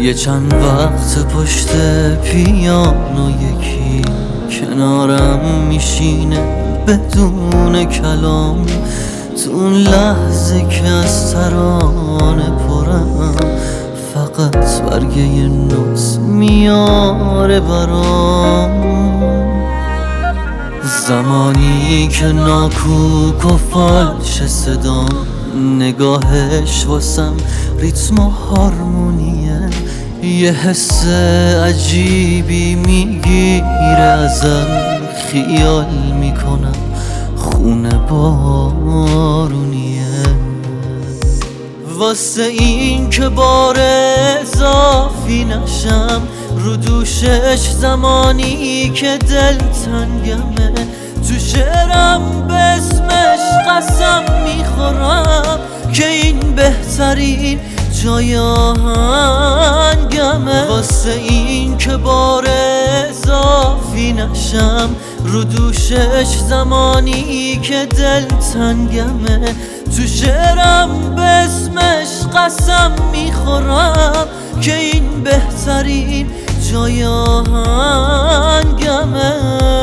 یه چند وقت پشت پیانو یکی کنارم میشینه بدون کلام. تو اون لحظه که از ترانه پرم فقط برگه نوت میاره برام. زمانی که ناکوک و فالش صدام، نگاهش واسم ریتم و هارمونیه. یه حس عجیبی میگیره ازم، خیال میکنم خونه بارونیه. واسه این که بار اضافی نشم رو دوشش زمانی که دل تنگمه، تو شعرم به اسمش قسم میخورم که این بهترین جای آهنگمه. واسه این که بار اضافی نشم رو دوشش زمانی که دل تنگمه، تو شعرم به اسمش قسم میخورم که این بهترین جای آهنگمه.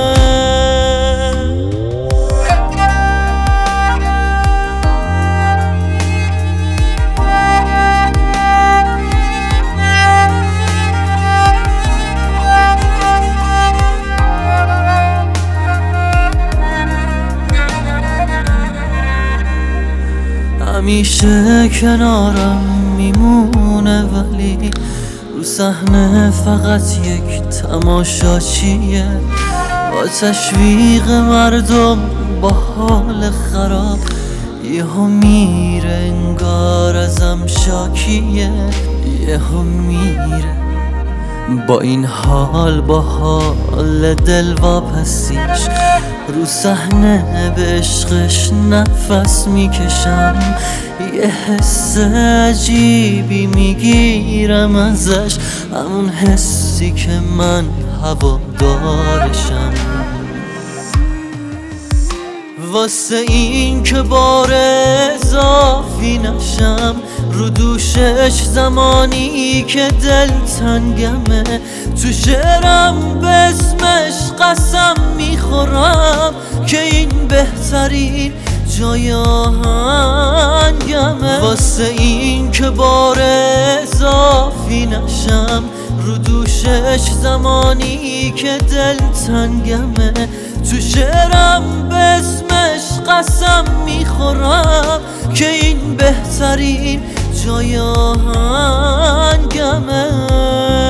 همیشه کنارم میمونه ولی رو صحنه فقط یک تماشاچیه. با تشویق مردم با حال خراب یهو میره انگار ازم شاکیه. یهو میره با این حال، با حال دل واپسیش رو صحنه به عشقش نفس میکشم. یه حس عجیبی میگیرم ازش، همون حسی که من هوادارشم. واسه این که بار اضافی نشم رو دوشش زمانی که دل تنگمه، تو شعرم به اسمش قسم میخورم که این بهترین جای آهنگمه. واسه این که بار اضافی نشم رو دوشش زمانی که دل تنگمه، تو شعرم به اسمش قسم میخورم که این بهترین جای آهنگمه.